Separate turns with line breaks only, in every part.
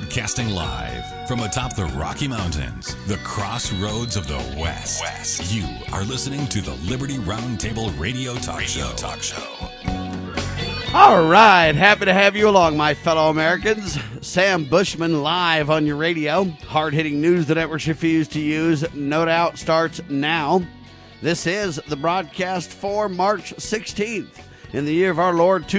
Broadcasting live from atop the Rocky Mountains, the crossroads of the West. You are listening to the Liberty Roundtable Radio Talk Show.
All right, happy to have you along, my fellow Americans. Sam Bushman live on your radio. Hard-hitting news the networks refuse to use, no doubt, starts now. This is the broadcast for March 16th in the year of our Lord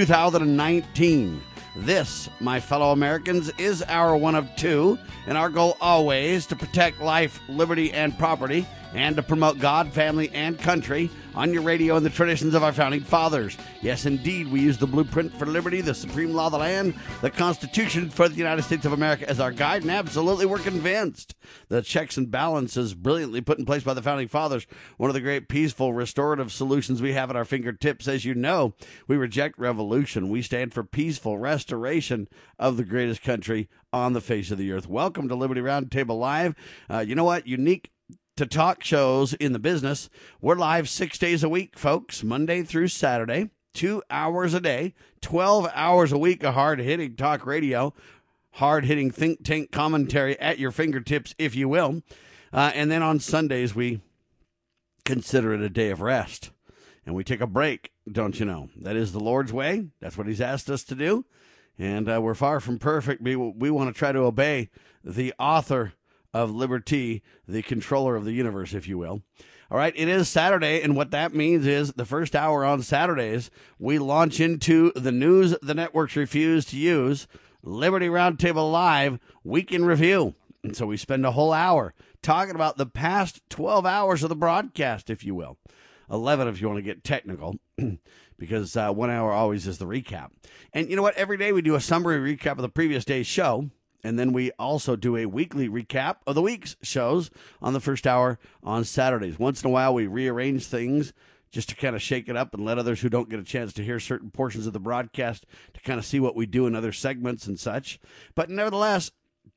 2019. This, my fellow Americans, is our one of two, and our goal always to protect life, liberty, and property, and to promote God, family, and country on your radio and the traditions of our founding fathers. Yes, indeed, we use the blueprint for liberty, the supreme law of the land, the Constitution for the United States of America as our guide, and absolutely we're convinced the checks and balances brilliantly put in place by the founding fathers, one of the great peaceful restorative solutions we have at our fingertips. As you know, we reject revolution. We stand for peaceful restoration of the greatest country on the face of the earth. Welcome to Liberty Roundtable Live. You know what? Unique to talk shows in the business. We're live 6 days a week, folks, Monday through Saturday, 2 hours a day, 12 hours a week of hard-hitting talk radio, hard-hitting think tank commentary at your fingertips, if you will. And then on Sundays, we consider it a day of rest. And we take a break, don't you know? That is the Lord's way. That's what he's asked us to do. And we're far from perfect. We want to try to obey the author of liberty, the controller of the universe, if you will. All right, it is Saturday, and what that means is the first hour on Saturdays, we launch into the news the networks refuse to use, Liberty Roundtable Live Week in Review. And so we spend a whole hour talking about the past 12 hours of the broadcast, if you will. 11 if you want to get technical, because 1 hour always is the recap. And you know what? Every day we do a summary recap of the previous day's show. And then we also do a weekly recap of the week's shows on the first hour on Saturdays. Once in a while, we rearrange things just to kind of shake it up and let others who don't get a chance to hear certain portions of the broadcast to kind of see what we do in other segments and such. But nevertheless,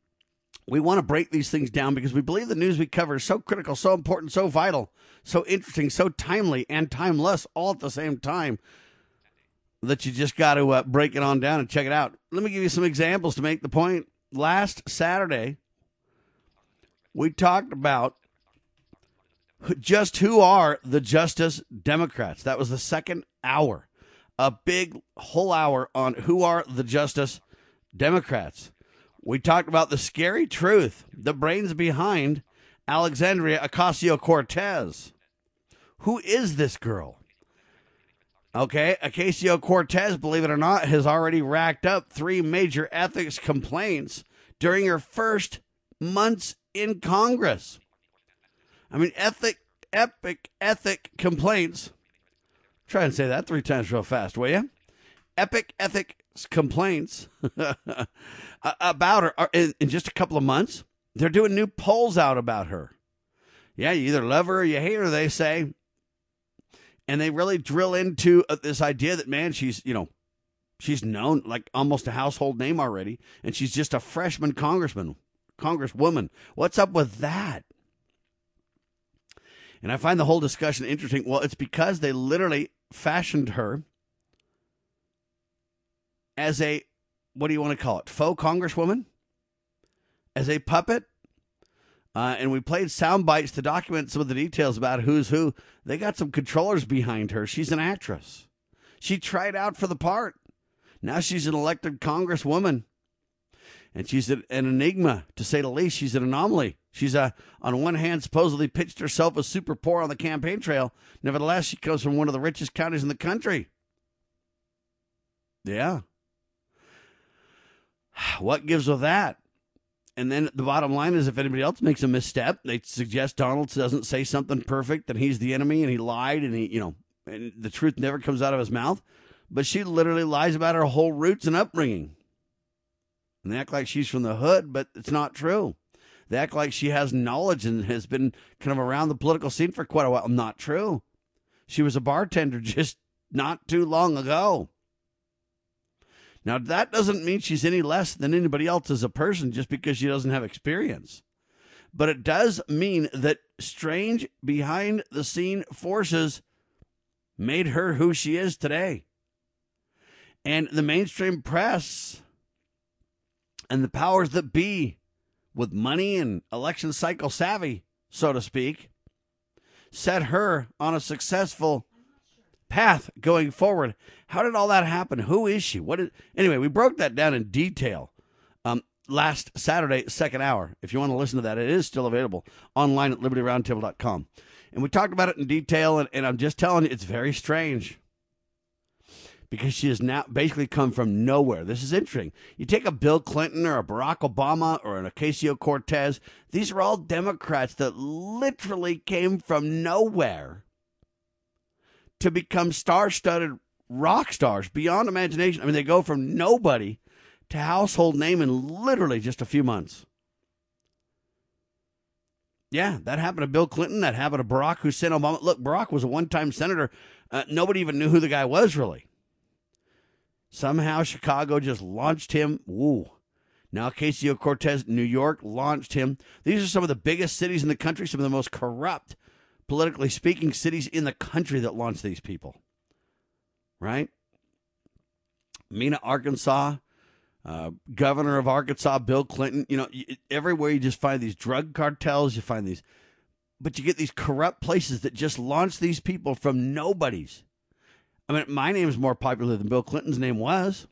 we want to break these things down because we believe the news we cover is so critical, so important, so vital, so interesting, so timely, and timeless all at the same time that you just got to break it on down and check it out. Let me give you some examples to make the point. Last Saturday, we talked about just who are the Justice Democrats. That was the second hour, a big whole hour on who are the Justice Democrats. We talked about the scary truth, the brains behind Alexandria Ocasio-Cortez. Who is this girl? Okay, Ocasio-Cortez, believe it or not, has already racked up 3 major ethics complaints during her first months in Congress. I mean, epic ethic complaints. Try and say that 3 times real fast, will you? Epic ethics complaints about her in just a couple of months. They're doing new polls out about her. Yeah, you either love her or you hate her, they say. And they really drill into this idea that, man, she's known like almost a household name already, and she's just a freshman congresswoman. What's up with that? And I find the whole discussion interesting. Well, it's because they literally fashioned her as a, what do you want to call it, faux congresswoman? As a puppet? And we played sound bites to document some of the details about who's who. They got some controllers behind her. She's an actress. She tried out for the part. Now she's an elected congresswoman. And she's an enigma, to say the least. She's an anomaly. She's, on one hand, supposedly pitched herself as super poor on the campaign trail. Nevertheless, she comes from one of the richest counties in the country. Yeah. What gives with that? And then the bottom line is if anybody else makes a misstep, they suggest Donald doesn't say something perfect, that he's the enemy and he lied and and the truth never comes out of his mouth. But she literally lies about her whole roots and upbringing. And they act like she's from the hood, but it's not true. They act like she has knowledge and has been kind of around the political scene for quite a while. Not true. She was a bartender just not too long ago. Now, that doesn't mean she's any less than anybody else as a person just because she doesn't have experience. But it does mean that strange behind-the-scene forces made her who she is today. And the mainstream press And the powers that be, with money and election cycle savvy, so to speak, set her on a successful path going forward. How did all that happen? Who is she? Anyway, we broke that down in detail last Saturday, second hour. If you want to listen to that, it is still available online at libertyroundtable.com. And we talked about it in detail, and I'm just telling you, it's very strange. Because she has now basically come from nowhere. This is interesting. You take a Bill Clinton or a Barack Obama or an Ocasio-Cortez. These are all Democrats that literally came from nowhere to become star-studded rock stars beyond imagination. I mean, they go from nobody to household name in literally just a few months. Yeah, that happened to Bill Clinton. That happened to Barack Hussein Obama. Look, Barack was a one-time senator. Nobody even knew who the guy was, really. Somehow Chicago just launched him. Woo. Now Ocasio-Cortez, New York, launched him. These are some of the biggest cities in the country, some of the most corrupt, politically speaking, cities in the country that launched these people. Right? Mena, Arkansas, governor of Arkansas, Bill Clinton. You know, everywhere you just find these drug cartels, you find these, but you get these corrupt places that just launch these people from nobodies. I mean, my name is more popular than Bill Clinton's name was.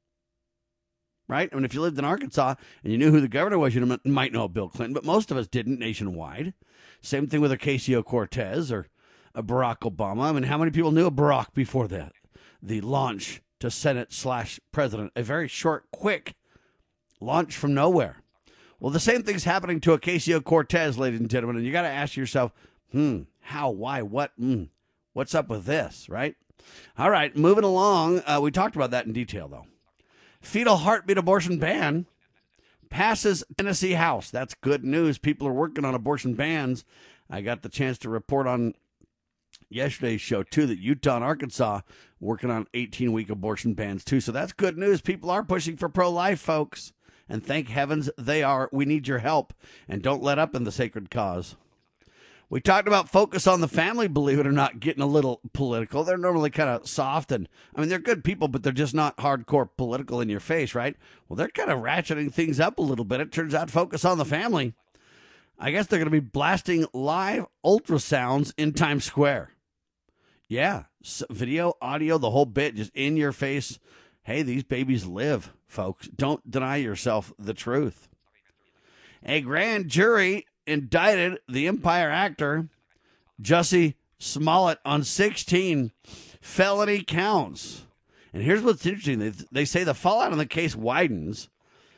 Right? I mean, if you lived in Arkansas and you knew who the governor was, you might know Bill Clinton, but most of us didn't nationwide. Same thing with Ocasio-Cortez or Barack Obama. I mean, how many people knew of Barack before that? The launch to Senate/president. A very short, quick launch from nowhere. Well, the same thing's happening to Ocasio-Cortez, ladies and gentlemen, and you got to ask yourself, how, why, what, what's up with this, right? All right, moving along. We talked about that in detail, though. Fetal heartbeat abortion ban passes Tennessee House. That's good news. People are working on abortion bans. I got the chance to report on yesterday's show, too, that Utah and Arkansas working on 18-week abortion bans, too. So that's good news. People are pushing for pro-life, folks. And thank heavens they are. We need your help. And don't let up in the sacred cause. We talked about Focus on the Family, believe it or not, getting a little political. They're normally kind of soft, and I mean, they're good people, but they're just not hardcore political in your face, right? Well, they're kind of ratcheting things up a little bit. It turns out Focus on the Family, I guess they're going to be blasting live ultrasounds in Times Square. Yeah, video, audio, the whole bit, just in your face. Hey, these babies live, folks. Don't deny yourself the truth. A grand jury indicted the Empire actor Jussie Smollett on 16 felony counts. And here's what's interesting. They say the fallout on the case widens.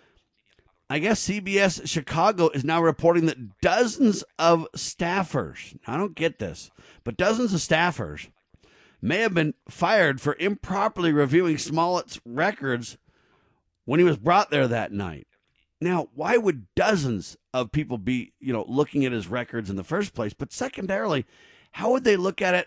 I guess CBS Chicago is now reporting that dozens of staffers, I don't get this, but dozens of staffers may have been fired for improperly reviewing Smollett's records when he was brought there that night. Now, why would dozens of people be, looking at his records in the first place? But secondarily, how would they look at it?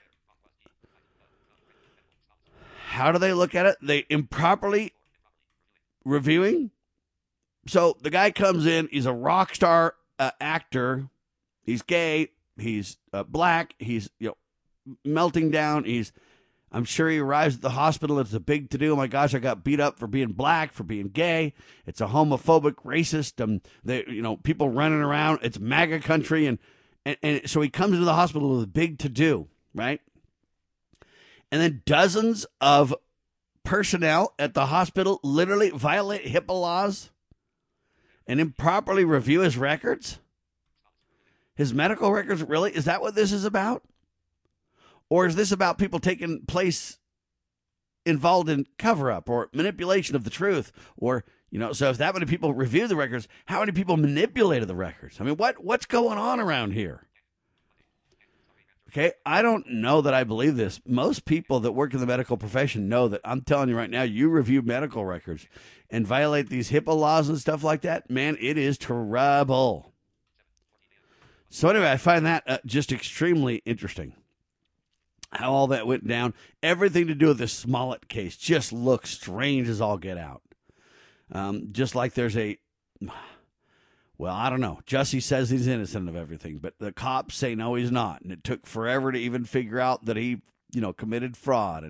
How do they look at it? They improperly reviewing? So the guy comes in, he's a rock star actor. He's gay. He's black. He's, melting down. I'm sure he arrives at the hospital. It's a big to-do. Oh, my gosh, I got beat up for being black, for being gay. It's a homophobic, racist. People running around. It's MAGA country. And so he comes into the hospital with a big to-do, right? And then dozens of personnel at the hospital literally violate HIPAA laws and improperly review his records. His medical records, really? Is that what this is about? Or is this about people taking place involved in cover-up or manipulation of the truth? Or, so if that many people review the records, how many people manipulated the records? I mean, what's going on around here? Okay, I don't know that I believe this. Most people that work in the medical profession know that. I'm telling you right now, you review medical records and violate these HIPAA laws and stuff like that, man, it is trouble. So anyway, I find that just extremely interesting. How all that went down. Everything to do with this Smollett case just looks strange as all get out. Just like there's I don't know. Jussie says he's innocent of everything, but the cops say no, he's not. And it took forever to even figure out that he, committed fraud and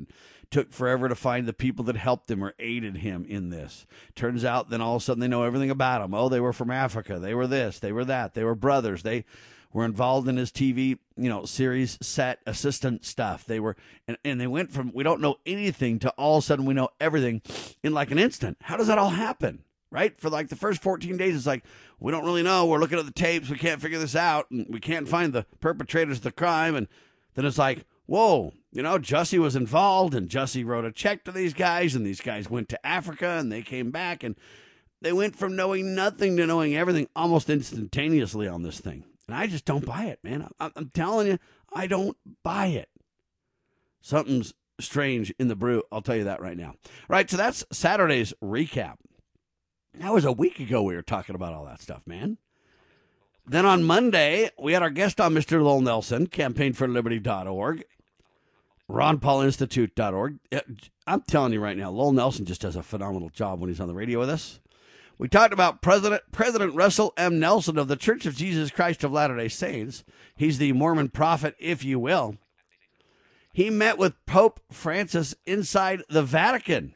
took forever to find the people that helped him or aided him in this. Turns out then all of a sudden they know everything about him. Oh, they were from Africa. They were this. They were that. They were brothers. They were involved in his TV, series set assistant stuff. They were, and they went from we don't know anything to all of a sudden we know everything in like an instant. How does that all happen? Right? For like the first 14 days, it's like, we don't really know. We're looking at the tapes. We can't figure this out. And we can't find the perpetrators of the crime. And then it's like, whoa, Jussie was involved and Jussie wrote a check to these guys and these guys went to Africa and they came back and they went from knowing nothing to knowing everything almost instantaneously on this thing. And I just don't buy it, man. I'm telling you, I don't buy it. Something's strange in the brew. I'll tell you that right now. All right, so that's Saturday's recap. That was a week ago we were talking about all that stuff, man. Then on Monday, we had our guest on, Mr. Lowell Nelson, campaignforliberty.org, RonPaulInstitute.org. I'm telling you right now, Lowell Nelson just does a phenomenal job when he's on the radio with us. We talked about President Russell M. Nelson of the Church of Jesus Christ of Latter-day Saints. He's the Mormon prophet, if you will. He met with Pope Francis inside the Vatican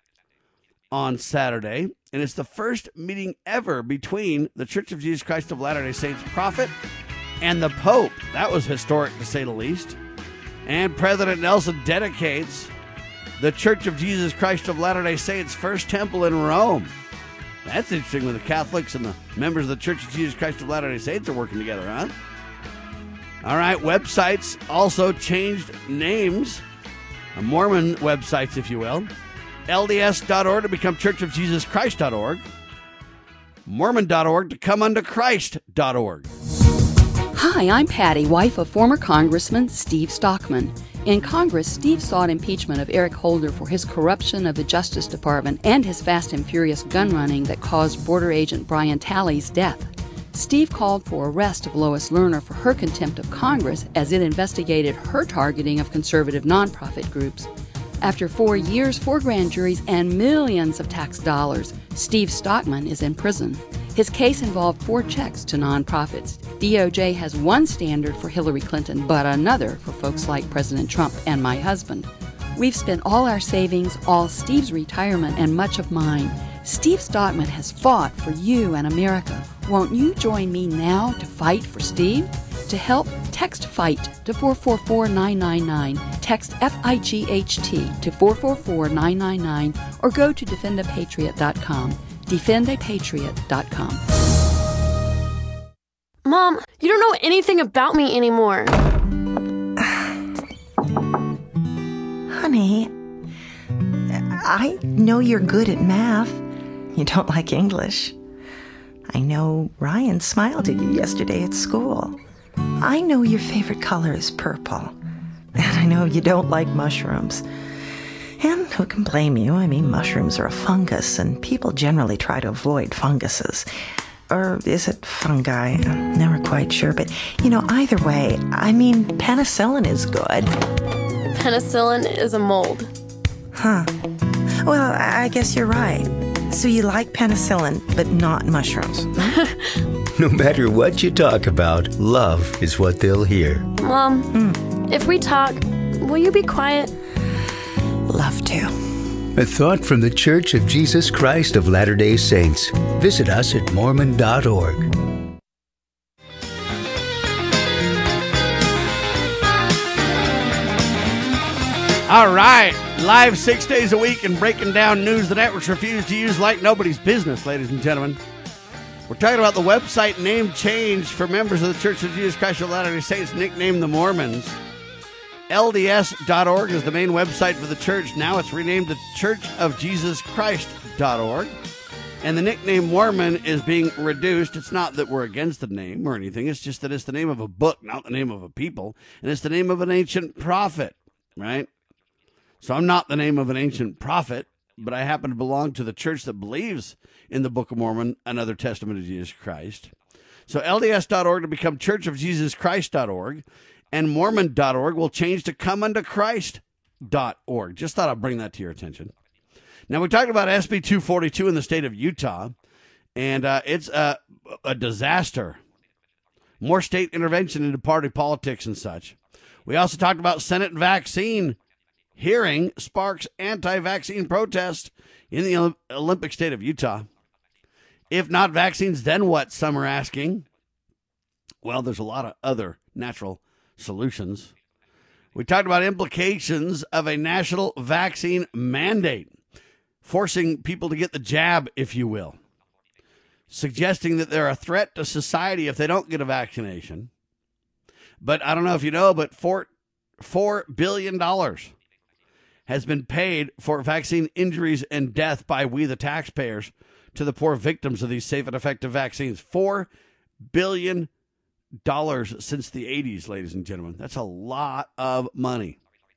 on Saturday, and it's the first meeting ever between the Church of Jesus Christ of Latter-day Saints prophet and the Pope. That was historic, to say the least. And President Nelson dedicates the Church of Jesus Christ of Latter-day Saints' first temple in Rome. That's interesting when the Catholics and the members of the Church of Jesus Christ of Latter-day Saints are working together, huh? All right, websites also changed names. Mormon websites, if you will. LDS.org to become churchofjesuschrist.org. Mormon.org to come unto Christ.org.
Hi, I'm Patty, wife of former Congressman Steve Stockman. In Congress, Steve sought impeachment of Eric Holder for his corruption of the Justice Department and his fast and furious gun running that caused border agent Brian Talley's death. Steve called for arrest of Lois Lerner for her contempt of Congress as it investigated her targeting of conservative nonprofit groups. After 4 years, 4 grand juries, and millions of tax dollars, Steve Stockman is in prison. His case involved 4 checks to nonprofits. DOJ has one standard for Hillary Clinton, but another for folks like President Trump and my husband. We've spent all our savings, all Steve's retirement, and much of mine. Steve Stockman has fought for you and America. Won't you join me now to fight for Steve? To help, text FIGHT to 444-999. Text FIGHT to 444-999 or go to defendapatriot.com. defendapatriot.com.
Mom, you don't know anything about me anymore.
Honey, I know you're good at math. You don't like English. I know Ryan smiled at you yesterday at school. I know your favorite color is purple. And I know you don't like mushrooms. And who can blame you? I mean, mushrooms are a fungus, and people generally try to avoid funguses. Or is it fungi? I'm never quite sure. But, either way, I mean, penicillin is good.
Penicillin is a mold.
Huh. Well, I guess you're right. So you like penicillin, but not mushrooms.
No matter what you talk about, love is what they'll hear.
Mom, if we talk, will you be quiet?
Love to.
A thought from the Church of Jesus Christ of Latter-day Saints. Visit us at Mormon.org.
All right, live 6 days a week and breaking down news the networks refuse to use like nobody's business, ladies and gentlemen. We're talking about the website name change for members of the Church of Jesus Christ of Latter-day Saints, nicknamed the Mormons. LDS.org is the main website for the church. Now it's renamed the churchofjesuschrist.org. And the nickname Mormon is being reduced. It's not that we're against the name or anything. It's just that it's the name of a book, not the name of a people. And it's the name of an ancient prophet, right? So I'm not the name of an ancient prophet, but I happen to belong to the church that believes in the Book of Mormon, another testament of Jesus Christ. So LDS.org to become churchofjesuschrist.org. And Mormon.org will change to comeuntoChrist.org. Just thought I'd bring that to your attention. Now, we talked about SB 242 in the state of Utah, and it's a disaster. More state intervention into party politics and such. We also talked about Senate vaccine hearing sparks anti-vaccine protest in the Olympic state of Utah. If not vaccines, then what? Some are asking. Well, there's a lot of other natural solutions. We talked about implications of a national vaccine mandate, forcing people to get the jab, if you will, suggesting that they're a threat to society if they don't get a vaccination. But I don't know if you know, but $4 billion has been paid for vaccine injuries and death by we, the taxpayers, to the poor victims of these safe and effective vaccines. $4 billion since the 80s, ladies and gentlemen. That's a lot of money.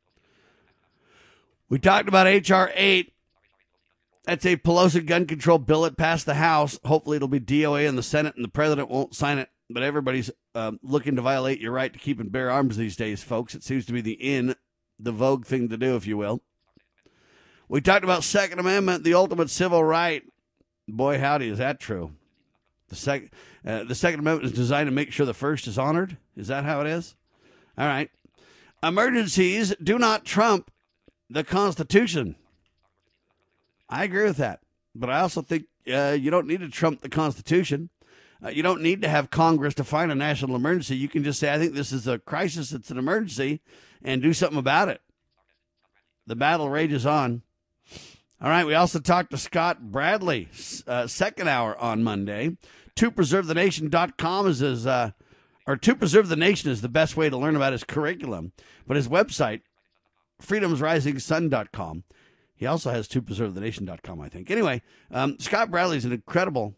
We talked about H.R. 8. That's a Pelosi gun control bill. It passed the House. Hopefully it'll be DOA in the Senate, and the president won't sign it. But everybody's looking to violate your right to keep and bear arms these days, folks. It seems to be the vogue thing to do, if you will. We talked about Second Amendment, the ultimate civil right. Boy, howdy, is that true. The Second Amendment is designed to make sure the first is honored. Is that how it is? All right. Emergencies do not trump the Constitution. I agree with that. But I also think you don't need to trump the Constitution. You don't need to have Congress define a national emergency. You can just say, I think this is a crisis, it's an emergency, and do something about it. The battle rages on. All right, we also talked to Scott Bradley, second hour on Monday. ToPreserveTheNation.com is his, or To Preserve the Nation is the best way to learn about his curriculum. But his website, freedomsrisingsun.com. He also has ToPreserveTheNation.com, I think. Anyway, Scott Bradley is an incredible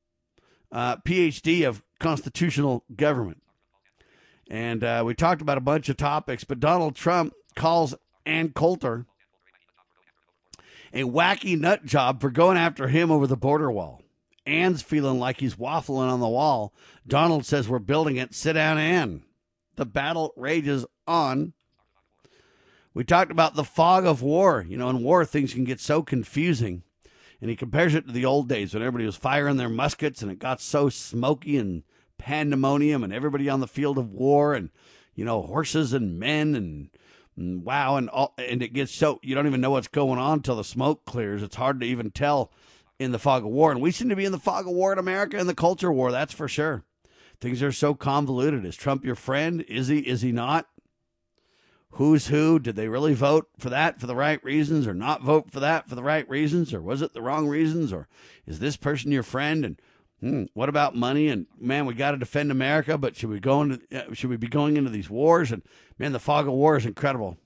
PhD of constitutional government. And we talked about a bunch of topics, but Donald Trump calls Ann Coulter a wacky nut job for going after him over the border wall. Ann's feeling like he's waffling on the wall. Donald says we're building it. Sit down, Ann. The battle rages on. We talked about the fog of war. You know, in war, things can get so confusing. And he compares it to the old days when everybody was firing their muskets and it got so smoky and pandemonium and everybody on the field of war and, you know, horses and men and wow. And it gets so you don't even know what's going on until the smoke clears. It's hard to even tell in the fog of war. And we seem to be in the fog of war in America and the culture war. That's for sure. Things are so convoluted. Is Trump your friend? Is he? Is he not? Who's who? Did they really vote for that for the right reasons or not vote for that for the right reasons? Or was it the wrong reasons? Or is this person your friend? And what about money? And man, we got to defend America, but should we be going into these wars? And man, the fog of war is incredible.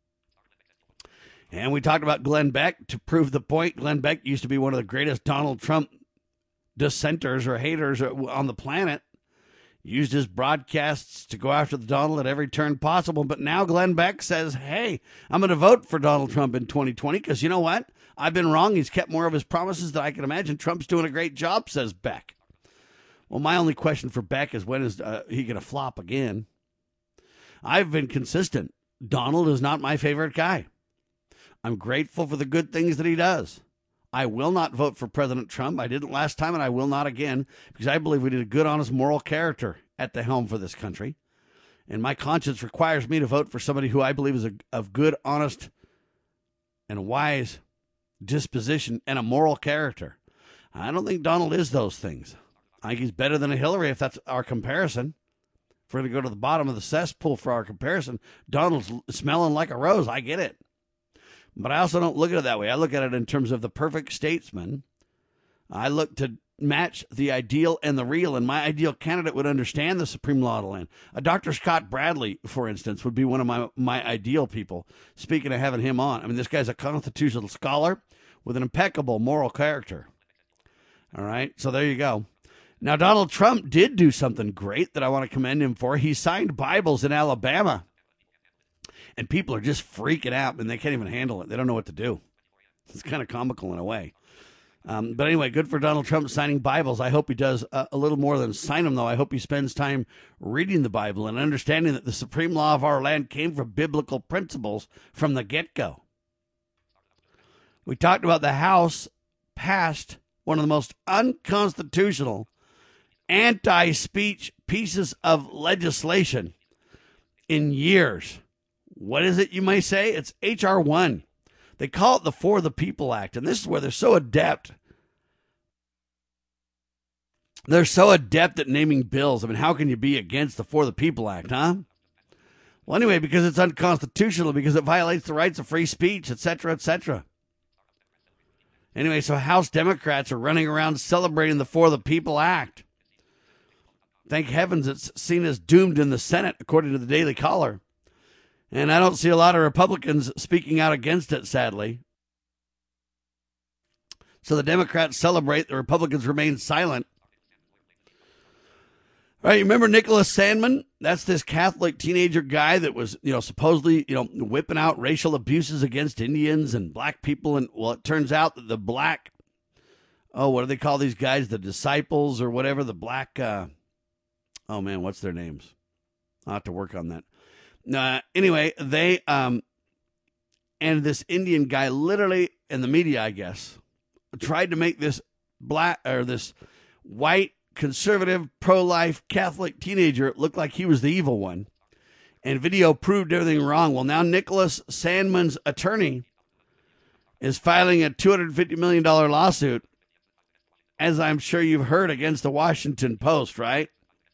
And we talked about Glenn Beck to prove the point. Glenn Beck used to be one of the greatest Donald Trump dissenters or haters on the planet. Used his broadcasts to go after the Donald at every turn possible. But now Glenn Beck says, hey, I'm going to vote for Donald Trump in 2020 because you know what? I've been wrong. He's kept more of his promises than I can imagine. Trump's doing a great job, says Beck. Well, my only question for Beck is when is he going to flop again? I've been consistent. Donald is not my favorite guy. I'm grateful for the good things that he does. I will not vote for President Trump. I didn't last time, and I will not again, because I believe we need a good, honest, moral character at the helm for this country. And my conscience requires me to vote for somebody who I believe is of good, honest, and wise disposition and a moral character. I don't think Donald is those things. I think he's better than a Hillary if that's our comparison. If we're going to go to the bottom of the cesspool for our comparison, Donald's smelling like a rose. I get it. But I also don't look at it that way. I look at it in terms of the perfect statesman. I look to match the ideal and the real, and my ideal candidate would understand the supreme law of the land. Dr. Scott Bradley, for instance, would be one of my ideal people, speaking of having him on. I mean, this guy's a constitutional scholar with an impeccable moral character. All right, so there you go. Now, Donald Trump did do something great that I want to commend him for. He signed Bibles in Alabama. And people are just freaking out, and they can't even handle it. They don't know what to do. It's kind of comical in a way. But anyway, good for Donald Trump signing Bibles. I hope he does a little more than sign them, though. I hope he spends time reading the Bible and understanding that the supreme law of our land came from biblical principles from the get-go. We talked about the House passed one of the most unconstitutional anti-speech pieces of legislation in years. What is it, you may say? It's H.R. 1. They call it the For the People Act, and this is where they're so adept. They're so adept at naming bills. I mean, how can you be against the For the People Act, huh? Well, anyway, because it's unconstitutional, because it violates the rights of free speech, etc., etc. Anyway, so House Democrats are running around celebrating the For the People Act. Thank heavens it's seen as doomed in the Senate, according to the Daily Caller. And I don't see a lot of Republicans speaking out against it, sadly. So the Democrats celebrate, the Republicans remain silent. All right, you remember Nicholas Sandmann? That's this Catholic teenager guy that was, supposedly, whipping out racial abuses against Indians and black people. And, well, it turns out that the black, what do they call these guys? The disciples or whatever, the black, what's their names? I'll have to work on that. Anyway, they, and this Indian guy literally, in the media, I guess, tried to make this this white, conservative, pro-life Catholic teenager looked like he was the evil one. And video proved everything wrong. Well, now Nicholas Sandmann's attorney is filing a $250 million lawsuit, as I'm sure you've heard, against the Washington Post, right?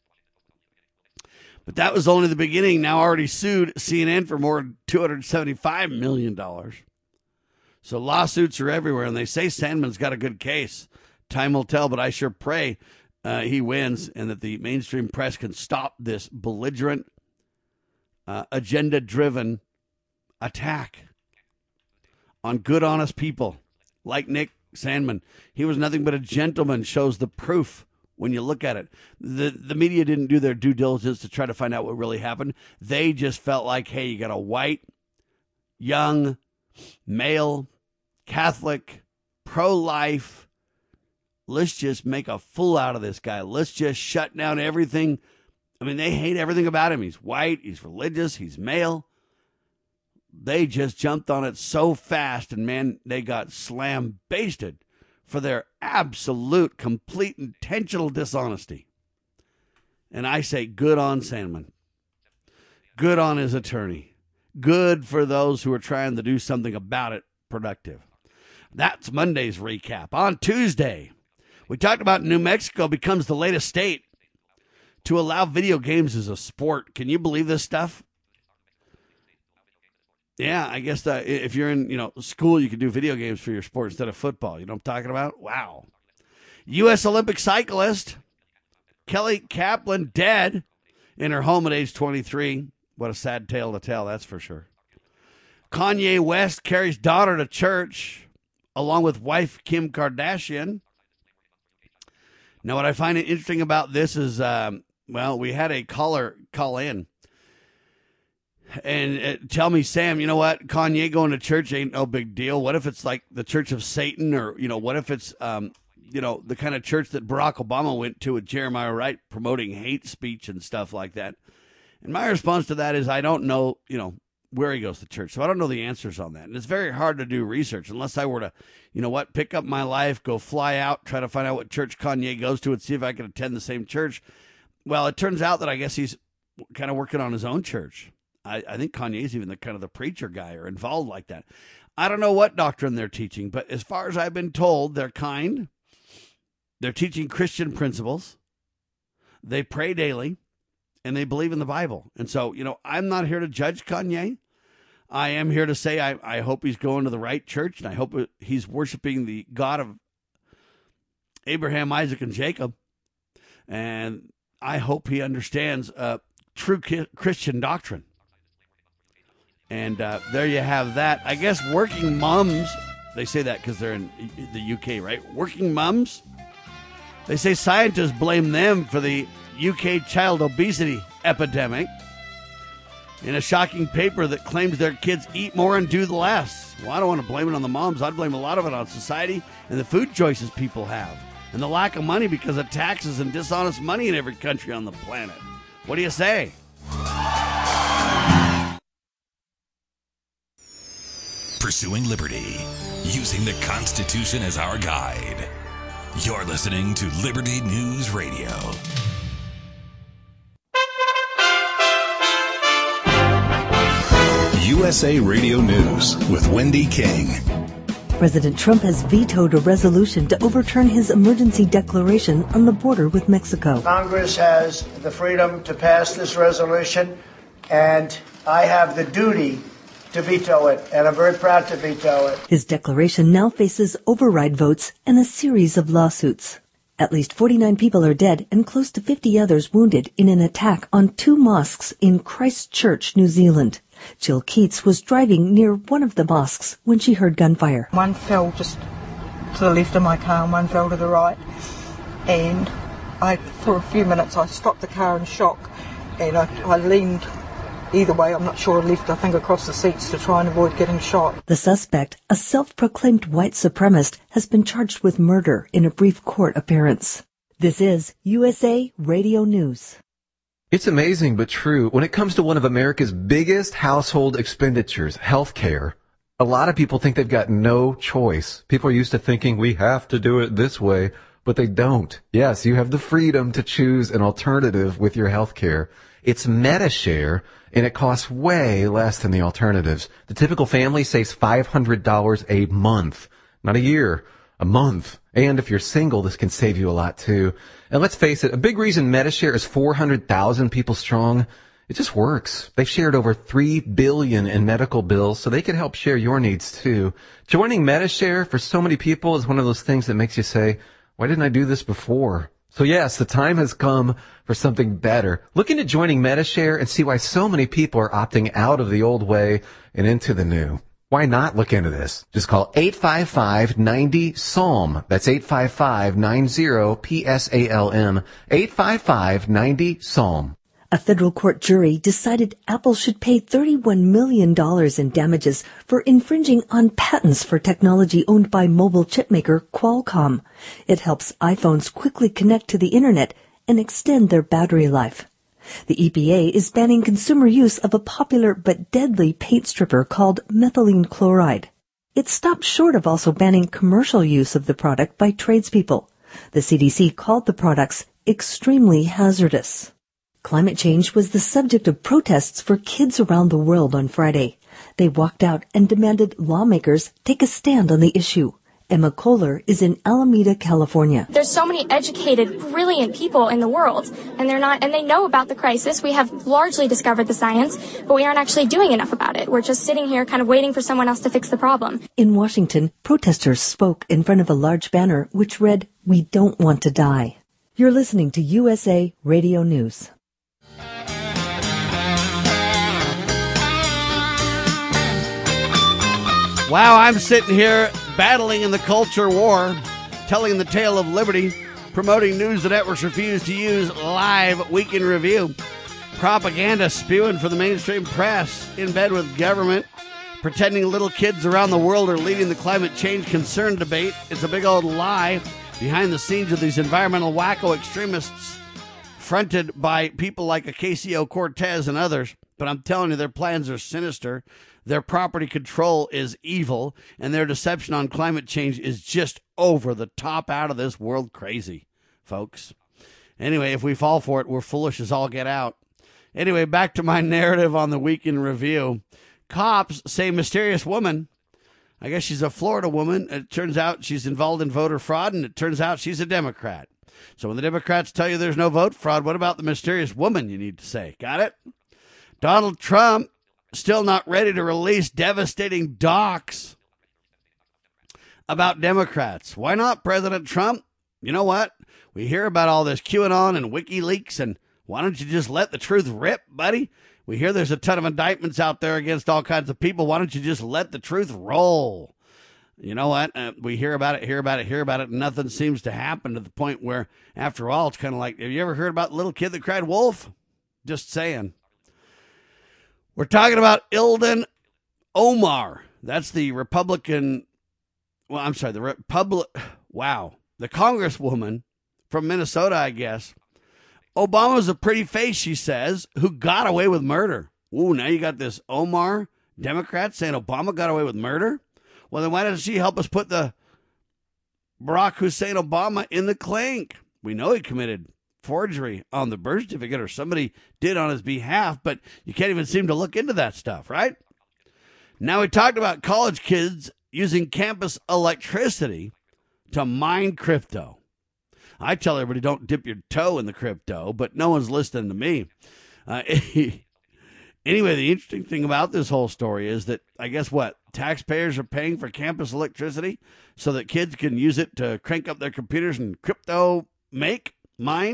But that was only the beginning. Now already sued CNN for more than $275 million. So lawsuits are everywhere, and they say Sandmann's got a good case. Time will tell, but I sure pray he wins and that the mainstream press can stop this belligerent, agenda-driven attack on good, honest people like Nick Sandmann. He was nothing but a gentleman, shows the proof when you look at it. The media didn't do their due diligence to try to find out what really happened. They just felt like, hey, you got a white, young, male, Catholic, pro-life, let's just make a fool out of this guy. Let's just shut down everything. I mean, they hate everything about him. He's white, he's religious, he's male. They just jumped on it so fast, and man, they got slam-basted for their absolute, complete, intentional dishonesty. And I say good on Sandmann. Good on his attorney. Good for those who are trying to do something about it productive. That's Monday's recap. On Tuesday, we talked about New Mexico becomes the latest state to allow video games as a sport. Can you believe this stuff? Yeah, I guess that if you're in, school, you can do video games for your sport instead of football. You know what I'm talking about? Wow. U.S. Olympic cyclist Kelly Kaplan dead in her home at age 23. What a sad tale to tell, that's for sure. Kanye West carries daughter to church along with wife Kim Kardashian. Now, what I find interesting about this is, we had a caller call in and tell me, Sam, you know what? Kanye going to church ain't no big deal. What if it's like the Church of Satan, or, what if it's, the kind of church that Barack Obama went to with Jeremiah Wright promoting hate speech and stuff like that? And my response to that is I don't know, where he goes to church. So I don't know the answers on that. And it's very hard to do research unless I were to, pick up my life, go fly out, try to find out what church Kanye goes to and see if I can attend the same church. Well, it turns out that I guess he's kind of working on his own church. I think Kanye's even the preacher guy or involved like that. I don't know what doctrine they're teaching, but as far as I've been told, they're kind. They're teaching Christian principles. They pray daily. And they believe in the Bible. And so, I'm not here to judge Kanye. I am here to say I hope he's going to the right church, and I hope he's worshiping the God of Abraham, Isaac, and Jacob. And I hope he understands true Christian doctrine. And there you have that. I guess working moms, they say that because they're in the UK, right? Working moms, they say scientists blame them for the UK child obesity epidemic in a shocking paper that claims their kids eat more and do less. Well, I don't want to blame it on the moms. I'd blame a lot of it on society and the food choices people have and the lack of money because of taxes and dishonest money in every country on the planet. What do you say?
Pursuing liberty, using the Constitution as our guide. You're listening to Liberty News Radio. USA Radio News with Wendy King.
President Trump has vetoed a resolution to overturn his emergency declaration on the border with Mexico.
Congress has the freedom to pass this resolution, and I have the duty to veto it, and I'm very proud to veto it.
His declaration now faces override votes and a series of lawsuits. At least 49 people are dead and close to 50 others wounded in an attack on 2 mosques in Christchurch, New Zealand. Jill Keats was driving near one of the mosques when she heard gunfire.
One fell just to the left of my car and one fell to the right. And for a few minutes, I stopped the car in shock and I leaned either way, I'm not sure, left, I think, across the seats to try and avoid getting shot.
The suspect, a self-proclaimed white supremacist, has been charged with murder in a brief court appearance. This is USA Radio News.
It's amazing but true. When it comes to one of America's biggest household expenditures, healthcare, a lot of people think they've got no choice. People are used to thinking we have to do it this way, but they don't. Yes, you have the freedom to choose an alternative with your healthcare. It's Medi-Share, and it costs way less than the alternatives. The typical family saves $500 a month, not a year, a month. And if you're single, this can save you a lot too. And let's face it, a big reason Medi-Share is 400,000 people strong, it just works. They've shared over $3 billion in medical bills, so they can help share your needs too. Joining Medi-Share for so many people is one of those things that makes you say, why didn't I do this before? So yes, the time has come for something better. Look into joining Medi-Share and see why so many people are opting out of the old way and into the new. Why not look into this? Just call 855-90-PSALM. That's 855-90-PSALM. 855-90-PSALM.
A federal court jury decided Apple should pay $31 million in damages for infringing on patents for technology owned by mobile chipmaker Qualcomm. It helps iPhones quickly connect to the internet and extend their battery life. The EPA is banning consumer use of a popular but deadly paint stripper called methylene chloride. It stopped short of also banning commercial use of the product by tradespeople. The CDC called the products extremely hazardous. Climate change was the subject of protests for kids around the world on Friday. They walked out and demanded lawmakers take a stand on the issue. Emma Kohler is in Alameda, California.
There's so many educated, brilliant people in the world, and they know about the crisis. We have largely discovered the science, but we aren't actually doing enough about it. We're just sitting here kind of waiting for someone else to fix the problem.
In Washington, protesters spoke in front of a large banner which read, "We don't want to die." You're listening to USA Radio News.
Wow, I'm sitting here battling in the culture war, telling the tale of liberty, promoting news the networks refuse to use, live week in review, propaganda spewing for the mainstream press, in bed with government, pretending little kids around the world are leading the climate change concern debate. It's a big old lie behind the scenes of these environmental wacko extremists fronted by people like Ocasio-Cortez and others. But I'm telling you, their plans are sinister. Their property control is evil, and their deception on climate change is just over the top, out of this world crazy, folks. Anyway, if we fall for it, we're foolish as all get out. Anyway, back to my narrative on the week in review. Cops say mysterious woman, I guess she's a Florida woman. It turns out she's involved in voter fraud, and it turns out she's a Democrat. So when the Democrats tell you there's no vote fraud, what about the mysterious woman, you need to say? Got it? Donald Trump still not ready to release devastating docs about Democrats. Why not, President Trump? You know what? We hear about all this QAnon and WikiLeaks, and why don't you just let the truth rip, buddy? We hear there's a ton of indictments out there against all kinds of people. Why don't you just let the truth roll? You know what? We hear about it, and nothing seems to happen, to the point where, after all, it's kind of like, have you ever heard about the little kid that cried wolf? Just saying. We're talking about Ilhan Omar. That's the Republican, the Congresswoman from Minnesota, I guess. Obama's a pretty face, she says, who got away with murder. Ooh, now you got this Omar Democrat saying Obama got away with murder? Well, then why doesn't she help us put the Barack Hussein Obama in the clink? We know he committed forgery on the birth certificate, or somebody did on his behalf, but you can't even seem to look into that stuff, right? Now, we talked about college kids using campus electricity to mine crypto. I tell everybody don't dip your toe in the crypto, but no one's listening to me. Anyway, the interesting thing about this whole story is that, I guess what, taxpayers are paying for campus electricity so that kids can use it to crank up their computers and crypto mine?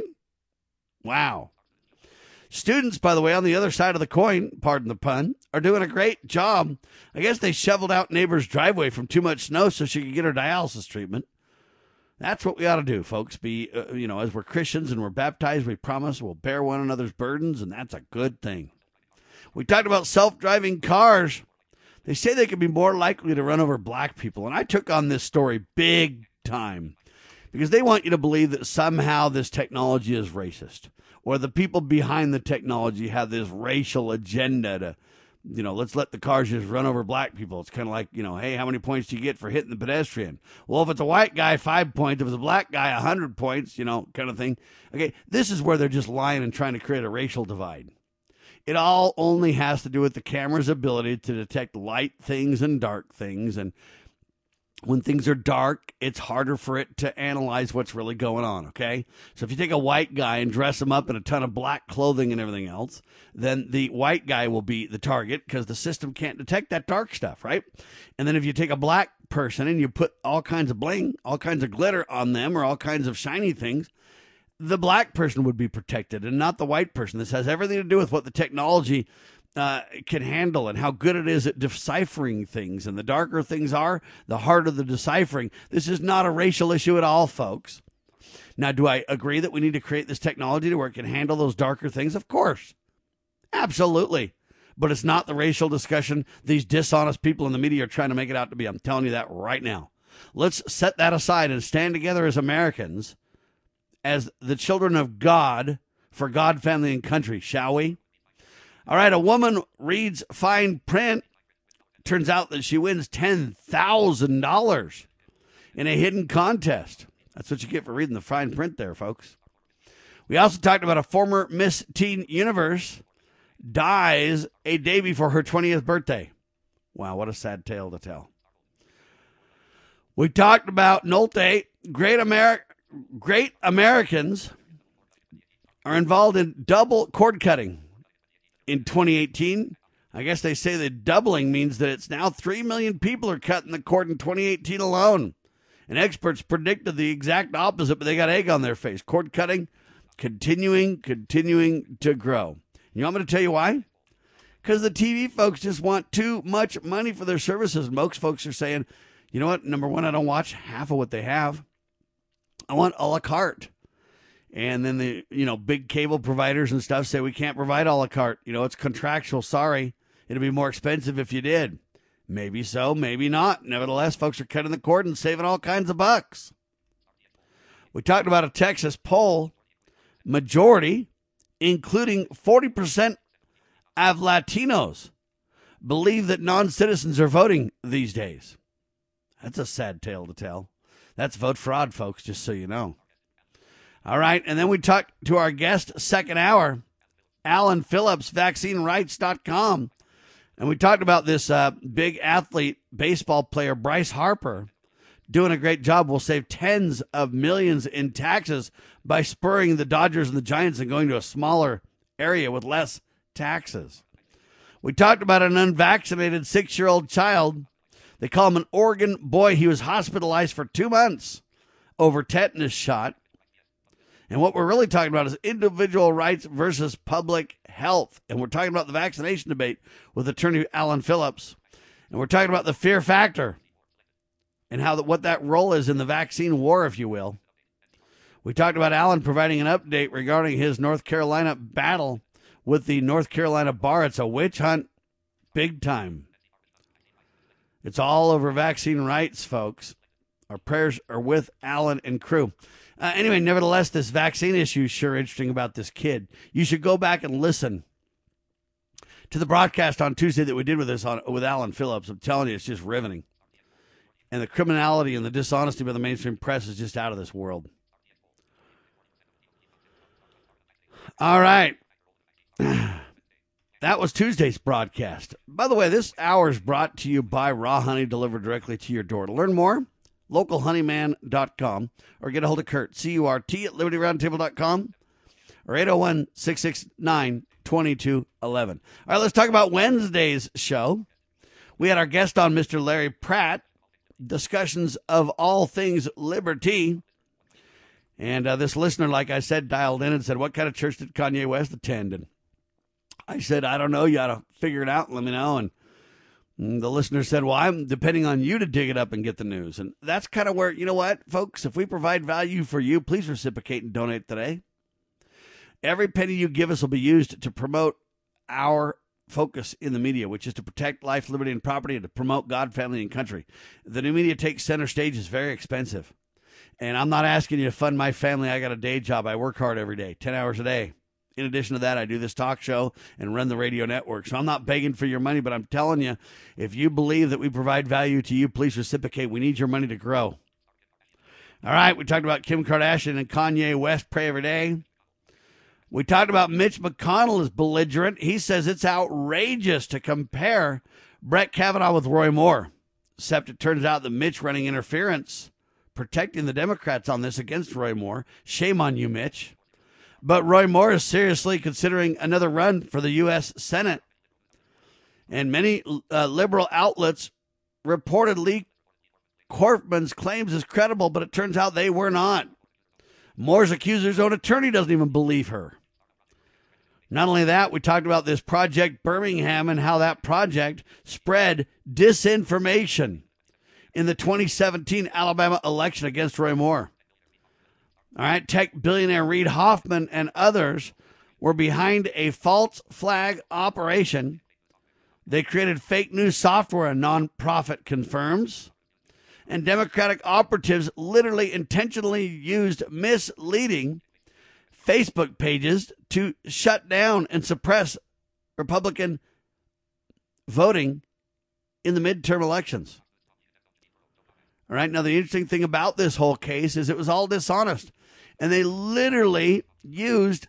Wow. Students, by the way, on the other side of the coin, pardon the pun, are doing a great job. I guess they shoveled out neighbor's driveway from too much snow so she could get her dialysis treatment. That's what we ought to do, folks. Be, as we're Christians and we're baptized, we promise we'll bear one another's burdens, and that's a good thing. We talked about self-driving cars. They say they could be more likely to run over black people, and I took on this story big time because they want you to believe that somehow this technology is racist, or the people behind the technology have this racial agenda to, let's let the cars just run over black people. It's kind of like, hey, how many points do you get for hitting the pedestrian? Well, if it's a white guy, 5 points. If it's a black guy, 100 points, kind of thing. Okay, this is where they're just lying and trying to create a racial divide. It all only has to do with the camera's ability to detect light things and dark things. And when things are dark, it's harder for it to analyze what's really going on, okay? So if you take a white guy and dress him up in a ton of black clothing and everything else, then the white guy will be the target because the system can't detect that dark stuff, right? And then if you take a black person and you put all kinds of bling, all kinds of glitter on them or all kinds of shiny things, the black person would be protected and not the white person. This has everything to do with what the technology can handle and how good it is at deciphering things. And the darker things are, the harder the deciphering. This is not a racial issue at all, folks. Now, do I agree that we need to create this technology to where it can handle those darker things? Of course. Absolutely. But it's not the racial discussion these dishonest people in the media are trying to make it out to be. I'm telling you that right now. Let's set that aside and stand together as Americans, as the children of God, for God, family, and country, shall we? All right, a woman reads fine print. Turns out that she wins $10,000 in a hidden contest. That's what you get for reading the fine print there, folks. We also talked about a former Miss Teen Universe dies a day before her 20th birthday. Wow, what a sad tale to tell. We talked about Nolte, Great Americans are involved in double cord cutting in 2018. I guess they say that doubling means that it's now 3 million people are cutting the cord in 2018 alone. And experts predicted the exact opposite, but they got egg on their face. Cord cutting continuing to grow. You want me to tell you why? Because the TV folks just want too much money for their services. Most folks are saying, you know what? Number one, I don't watch half of what they have. I want a la carte. And then the, big cable providers and stuff say we can't provide a la carte. It's contractual. Sorry. It'd be more expensive if you did. Maybe so, maybe not. Nevertheless, folks are cutting the cord and saving all kinds of bucks. We talked about a Texas poll. Majority, including 40% of Latinos, believe that non-citizens are voting these days. That's a sad tale to tell. That's vote fraud, folks, just so you know. All right, and then we talked to our guest, second hour, Alan Phillips, vaccinerights.com. And we talked about this big athlete, baseball player, Bryce Harper, doing a great job. Will save tens of millions in taxes by spurring the Dodgers and the Giants and going to a smaller area with less taxes. We talked about an unvaccinated 6-year-old child. They call him an Oregon boy. He was hospitalized for 2 months over tetanus shot. And what we're really talking about is individual rights versus public health. And we're talking about the vaccination debate with attorney Alan Phillips. And we're talking about the fear factor and what that role is in the vaccine war, if you will. We talked about Alan providing an update regarding his North Carolina battle with the North Carolina bar. It's a witch hunt, big time. It's all over vaccine rights, folks. Our prayers are with Alan and crew. Anyway, nevertheless, this vaccine issue is sure interesting about this kid. You should go back and listen to the broadcast on Tuesday that we did with Alan Phillips. I'm telling you, it's just riveting. And the criminality and the dishonesty by the mainstream press is just out of this world. All right. That was Tuesday's broadcast. By the way, this hour is brought to you by Raw Honey, delivered directly to your door. To learn more, localhoneyman.com, or get a hold of Kurt, C-U-R-T, at libertyroundtable.com, or 801-669-2211. All right, let's talk about Wednesday's show. We had our guest on, Mr. Larry Pratt, discussions of all things liberty. And this listener, like I said, dialed in and said, what kind of church did Kanye West attend? And I said, I don't know. You ought to figure it out and let me know. And the listener said, well, I'm depending on you to dig it up and get the news. And that's kind of where, you know what, folks, if we provide value for you, please reciprocate and donate today. Every penny you give us will be used to promote our focus in the media, which is to protect life, liberty, and property, and to promote God, family, and country. The new media takes center stage is very expensive. And I'm not asking you to fund my family. I got a day job. I work hard every day, 10 hours a day. In addition to that, I do this talk show and run the radio network. So I'm not begging for your money, but I'm telling you, if you believe that we provide value to you, please reciprocate. We need your money to grow. All right, we talked about Kim Kardashian and Kanye West, pray every day. We talked about Mitch McConnell is belligerent. He says it's outrageous to compare Brett Kavanaugh with Roy Moore, except it turns out that Mitch running interference, protecting the Democrats on this against Roy Moore. Shame on you, Mitch. But Roy Moore is seriously considering another run for the U.S. Senate. And many liberal outlets reported Lee Corfman's claims as credible, but it turns out they were not. Moore's accuser's own attorney doesn't even believe her. Not only that, we talked about this Project Birmingham and how that project spread disinformation in the 2017 Alabama election against Roy Moore. All right, tech billionaire Reid Hoffman and others were behind a false flag operation. They created fake news software, a nonprofit confirms. And Democratic operatives literally intentionally used misleading Facebook pages to shut down and suppress Republican voting in the midterm elections. All right, now the interesting thing about this whole case is it was all dishonest. And they literally used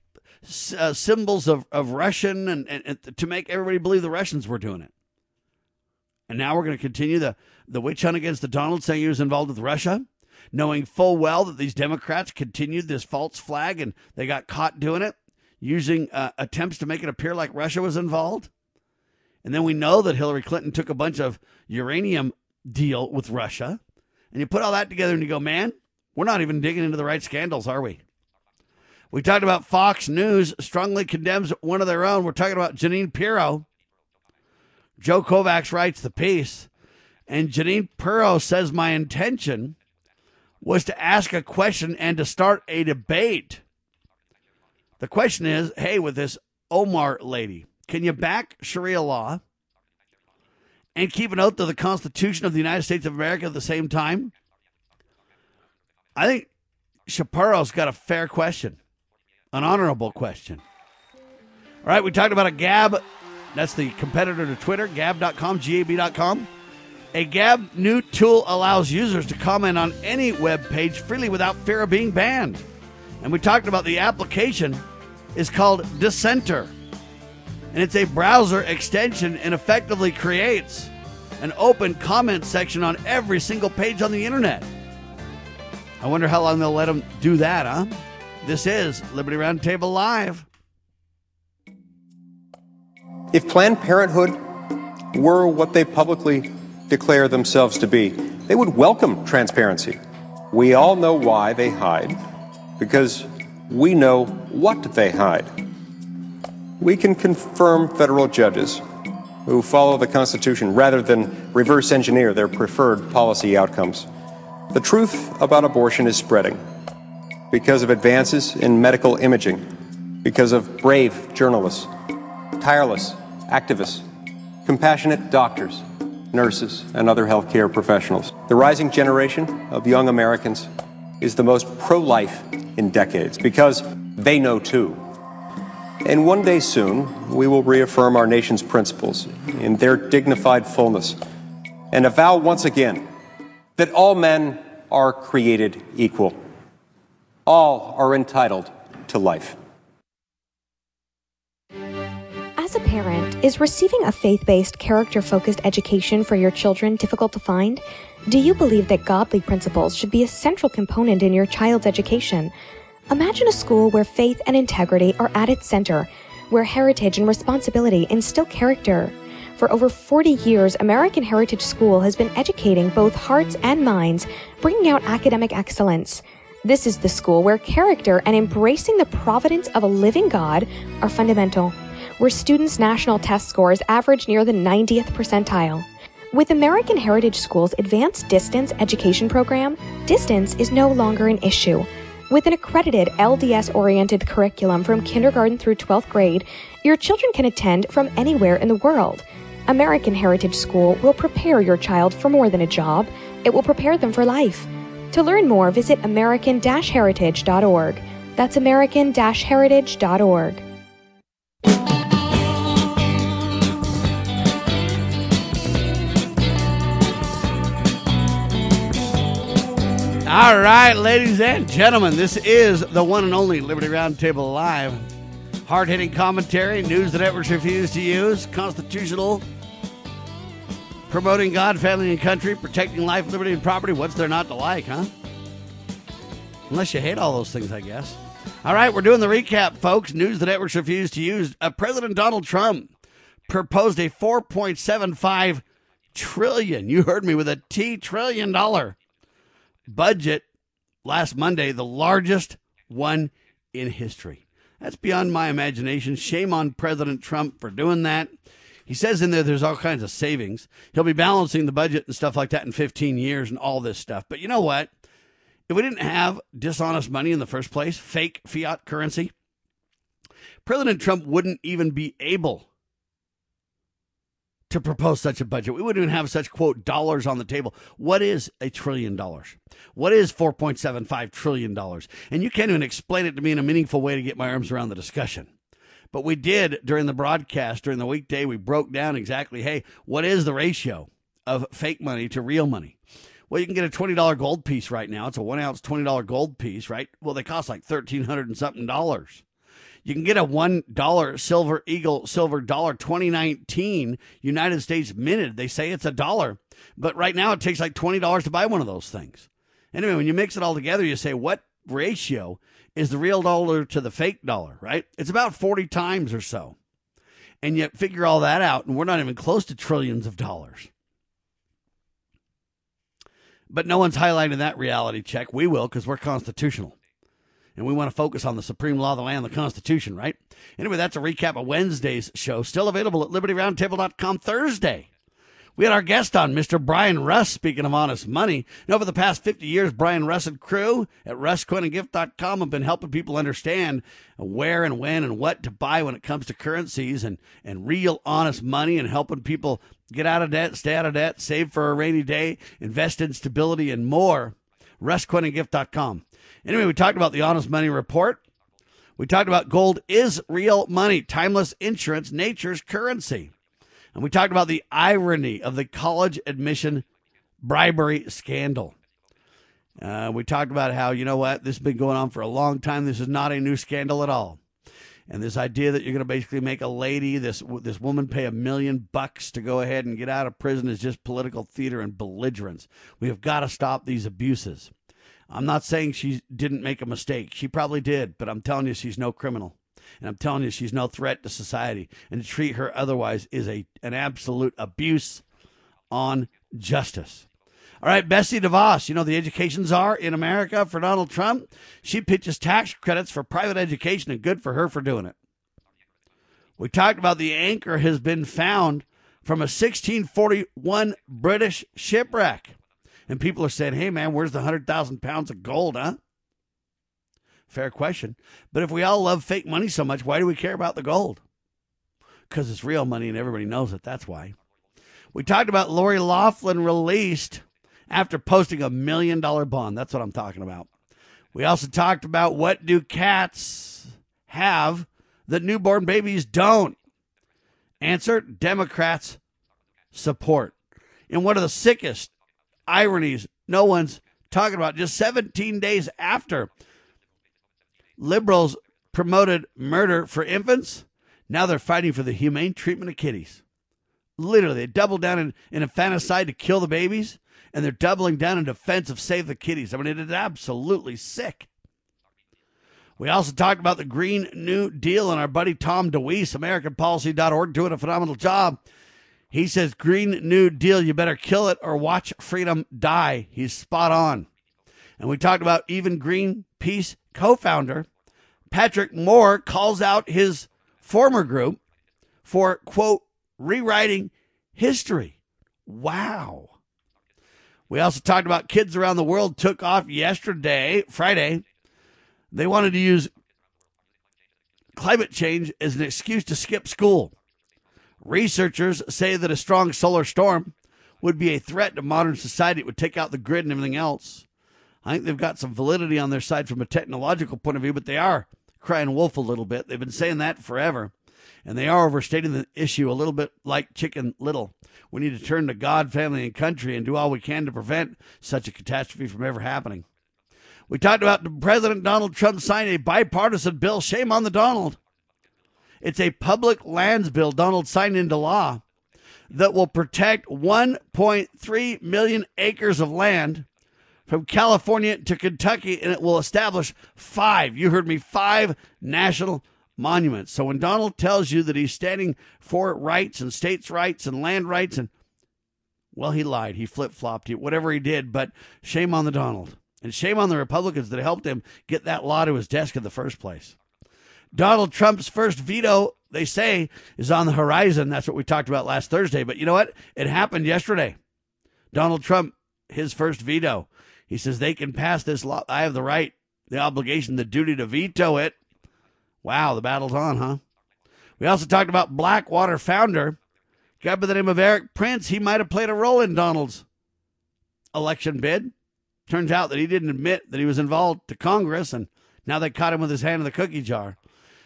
symbols of Russian and to make everybody believe the Russians were doing it. And now we're going to continue the witch hunt against the Donald, saying he was involved with Russia, knowing full well that these Democrats continued this false flag and they got caught doing it, using attempts to make it appear like Russia was involved. And then we know that Hillary Clinton took a bunch of uranium deal with Russia. And you put all that together and you go, man, we're not even digging into the right scandals, are we? We talked about Fox News strongly condemns one of their own. We're talking about Jeanine Pirro. Joe Kovacs writes the piece. And Jeanine Pirro says, my intention was to ask a question and to start a debate. The question is, hey, with this Omar lady, can you back Sharia law and keep an oath to the Constitution of the United States of America at the same time? I think Shapiro's got a fair question, an honorable question. All right, we talked about a Gab. That's the competitor to Twitter, gab.com, gab.com. A Gab new tool allows users to comment on any web page freely without fear of being banned. And we talked about the application is called Dissenter. And it's a browser extension and effectively creates an open comment section on every single page on the internet. I wonder how long they'll let them do that, huh? This is Liberty Roundtable Live.
If Planned Parenthood were what they publicly declare themselves to be, they would welcome transparency. We all know why they hide, because we know what they hide. We can confirm federal judges who follow the Constitution rather than reverse engineer their preferred policy outcomes. The truth about abortion is spreading because of advances in medical imaging, because of brave journalists, tireless activists, compassionate doctors, nurses, and other healthcare professionals. The rising generation of young Americans is the most pro-life in decades because they know too. And one day soon, we will reaffirm our nation's principles in their dignified fullness and avow once again that all men are created equal.
All are entitled to life.
As
As a parent, is receiving a faith-based, character-focused education for your children difficult to find? Do you believe that godly principles should be a central component in your child's education? Imagine a school where faith and integrity are at its center, where heritage and responsibility instill character. For over 40 years, American Heritage School has been educating both hearts and minds, bringing out academic excellence. This is the school where character and embracing the providence of a living God are fundamental, where students' national test scores average near the 90th percentile. With American Heritage School's advanced distance education program, distance is no longer an issue. With an accredited LDS-oriented curriculum from kindergarten through 12th grade, your children can attend from anywhere in the world. American Heritage School will prepare your child for more than a job. It will prepare them for life. To learn more, visit american-heritage.org. That's american-heritage.org.
All right, ladies and gentlemen, this is the one and only Liberty Roundtable Live. Hard-hitting commentary, news the networks refuse to use, constitutional, promoting God, family, and country, protecting life, liberty, and property. What's there not to like, huh? Unless you hate all those things, I guess. All right, we're doing the recap, folks. News the networks refuse to use. President Donald Trump proposed a $4.75 trillion, you heard me, with a T, trillion dollar budget last Monday, the largest one in history. That's beyond my imagination. Shame on President Trump for doing that. He says in there's all kinds of savings. He'll be balancing the budget and stuff like that in 15 years and all this stuff. But you know what? If we didn't have dishonest money in the first place, fake fiat currency, President Trump wouldn't even be able to propose such a budget. We wouldn't even have such, quote, dollars on the table. What is $1 trillion? What is $4.75 trillion? And you can't even explain it to me in a meaningful way to get my arms around the discussion. But we did during the broadcast, during the weekday, we broke down exactly, hey, what is the ratio of fake money to real money? Well, you can get a $20 gold piece right now. It's a 1 ounce $20 gold piece, right? Well, they cost like $1,300 and something dollars. You can get a $1 Silver Eagle Silver Dollar 2019 United States minted. They say it's $1, but right now it takes like $20 to buy one of those things. Anyway, when you mix it all together, you say, what ratio is the real dollar to the fake dollar, right? It's about 40 times or so. And yet figure all that out, and we're not even close to trillions of dollars. But no one's highlighting that reality check. We will, because we're constitutional. And we want to focus on the supreme law of the land, the Constitution, right? Anyway, that's a recap of Wednesday's show. Still available at LibertyRoundtable.com Thursday. We had our guest on, Mr. Brian Russ, speaking of honest money. And over the past 50 years, Brian Russ and crew at RussCoinandGift.com have been helping people understand where and when and what to buy when it comes to currencies and real honest money, and helping people get out of debt, stay out of debt, save for a rainy day, invest in stability, and more. RussCoinandGift.com. Anyway, we talked about the Honest Money Report. We talked about gold is real money, timeless insurance, nature's currency. And we talked about the irony of the college admission bribery scandal. We talked about how, you know what, this has been going on for a long time. This is not a new scandal at all. And this idea that you're going to basically make a lady, this woman, pay $1 million to go ahead and get out of prison is just political theater and belligerence. We have got to stop these abuses. I'm not saying she didn't make a mistake. She probably did, but I'm telling you she's no criminal. And I'm telling you she's no threat to society. And to treat her otherwise is an absolute abuse on justice. All right, Betsy DeVos, you know the education czar in America for Donald Trump. She pitches tax credits for private education, and good for her for doing it. We talked about the anchor has been found from a 1641 British shipwreck. And people are saying, hey, man, where's the 100,000 pounds of gold, huh? Fair question. But if we all love fake money so much, why do we care about the gold? Because it's real money and everybody knows it. That's why. We talked about Lori Loughlin released after posting $1 million bond. That's what I'm talking about. We also talked about what do cats have that newborn babies don't? Answer, Democrats support. And one of the sickest ironies no one's talking about, just 17 days after liberals promoted murder for infants, Now they're fighting for the humane treatment of kitties. Literally, they double down in infanticide to kill the babies, and they're doubling down in defense of save the kitties. I mean, it is absolutely sick. We also talked about the Green New Deal, and our buddy Tom DeWeese, AmericanPolicy.org, doing a phenomenal job. He says, Green New Deal, you better kill it or watch freedom die. He's spot on. And we talked about even Greenpeace co-founder Patrick Moore calls out his former group for, quote, rewriting history. Wow. We also talked about kids around the world took off Friday. They wanted to use climate change as an excuse to skip school. Researchers say that a strong solar storm would be a threat to modern society. It would take out the grid and everything else. I think they've got some validity on their side from a technological point of view, but they are crying wolf a little bit. They've been saying that forever, and they are overstating the issue a little bit like Chicken Little. We need to turn to God, family, and country and do all we can to prevent such a catastrophe from ever happening. We talked about President Donald Trump signing a bipartisan bill. Shame on the Donald. It's a public lands bill Donald signed into law that will protect 1.3 million acres of land from California to Kentucky, and it will establish 5 national monuments. So when Donald tells you that he's standing for rights and states' rights and land rights, and well, he lied. He flip-flopped, whatever he did, but shame on the Donald. And shame on the Republicans that helped him get that law to his desk in the first place. Donald Trump's first veto, they say, is on the horizon. That's what we talked about last Thursday. But you know what? It happened yesterday. Donald Trump, his first veto. He says they can pass this law. I have the right, the obligation, the duty to veto it. Wow, the battle's on, huh? We also talked about Blackwater founder, a guy by the name of Eric Prince. He might have played a role in Donald's election bid. Turns out that he didn't admit that he was involved to Congress, and now they caught him with his hand in the cookie jar.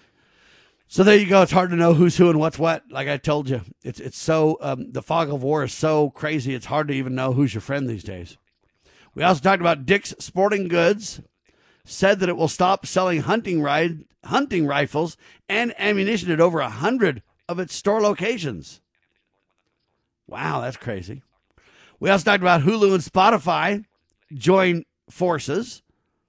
So there you go. It's hard to know who's who and what's what. Like I told you, it's so the fog of war is so crazy. It's hard to even know who's your friend these days. We also talked about Dick's Sporting Goods said that it will stop selling hunting rifles and ammunition at over 100 of its store locations. Wow, that's crazy. We also talked about Hulu and Spotify join forces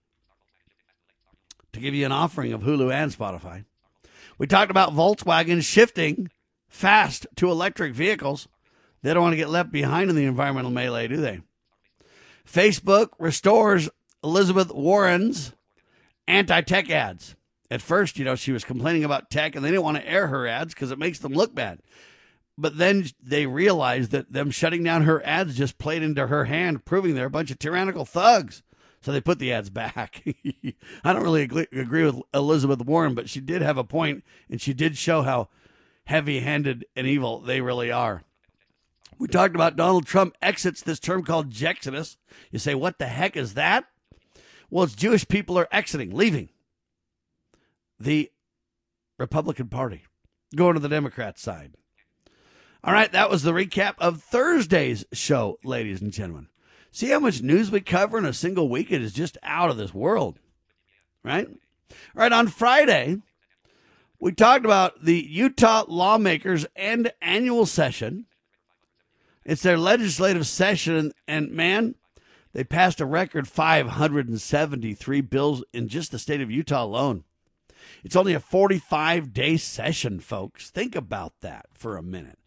to give you an offering of Hulu and Spotify. We talked about Volkswagen shifting fast to electric vehicles. They don't want to get left behind in the environmental melee, do they? Facebook restores Elizabeth Warren's anti-tech ads. At first, she was complaining about tech, and they didn't want to air her ads because it makes them look bad. But then they realized that them shutting down her ads just played into her hand, proving they're a bunch of tyrannical thugs. So they put the ads back. I don't really agree with Elizabeth Warren, but she did have a point, and she did show how heavy-handed and evil they really are. We talked about Donald Trump exits this term called Jexodus. You say, what the heck is that? Well, it's Jewish people are exiting, leaving the Republican Party, going to the Democrat side. All right, that was the recap of Thursday's show, ladies and gentlemen. See how much news we cover in a single week? It is just out of this world, right? All right, on Friday, we talked about the Utah lawmakers' annual session. It's their legislative session, and man, they passed a record 573 bills in just the state of Utah alone. It's only a 45-day session, folks. Think about that for a minute.